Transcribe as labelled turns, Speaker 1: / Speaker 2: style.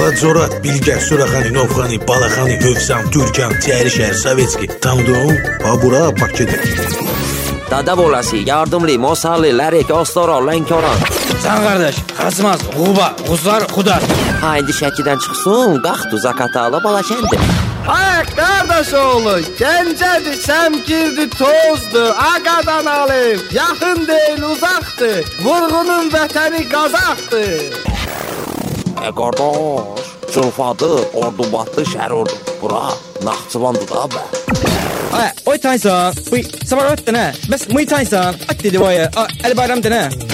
Speaker 1: Balacorat, Bilgə, Suraxani, Novxani, Balaxani, Hövsan, Türkan, Çərişəhər, Sovetski. Tanıdın? Ha bura Bakıdır.
Speaker 2: Dada bolası, yardımlı, Mosallı, Lərik, Ostara, Lənkəran.
Speaker 3: Sən qardaş, Xasmaz, Quba, Quzar, Xudar.
Speaker 2: Ha, indi Şəkidən çıxsın, qalxdı Zakatala, Balakəndi.
Speaker 4: Ay qardaş oğlu, Gəncədir, Səmkirdir, Tozdur, Ağadan alıb, yaxın deyil, uzaqdır, vurğunun vətəni Qazaqdır.
Speaker 2: Qardaş, Çılfadı, Ordubatlı, Şərurdur. Bura, Naxçıvandır da bə.
Speaker 3: Ay, oy Taysan, bu sabah ötdün hə? Bəs Muay Taysan, at dedi vay, Əli Bayram denə.